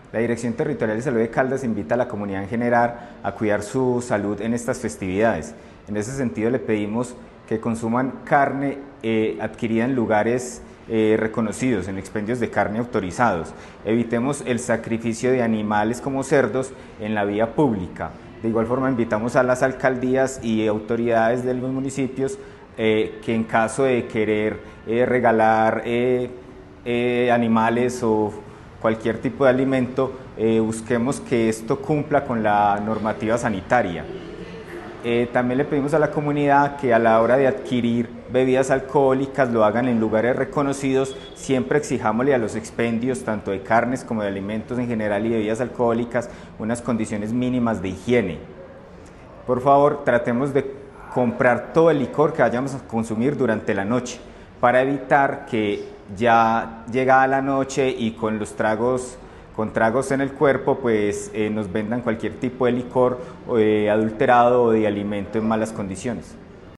La Dirección Territorial de Salud de Caldas invita a la comunidad en general a cuidar su salud en estas festividades. En ese sentido le pedimos que consuman carne adquirida en lugares reconocidos, en expendios de carne autorizados. Evitemos el sacrificio de animales como cerdos en la vía pública. De igual forma invitamos a las alcaldías y autoridades de los municipios que en caso de querer regalar animales o cualquier tipo de alimento, busquemos que esto cumpla con la normativa sanitaria. También le pedimos a la comunidad que a la hora de adquirir bebidas alcohólicas lo hagan en lugares reconocidos. Siempre exijámosle a los expendios, tanto de carnes como de alimentos en general y bebidas alcohólicas, unas condiciones mínimas de higiene. Por favor, tratemos de comprar todo el licor que vayamos a consumir durante la noche, para evitar que ya llegada la noche y con los tragos en el cuerpo, pues nos vendan cualquier tipo de licor adulterado o de alimento en malas condiciones.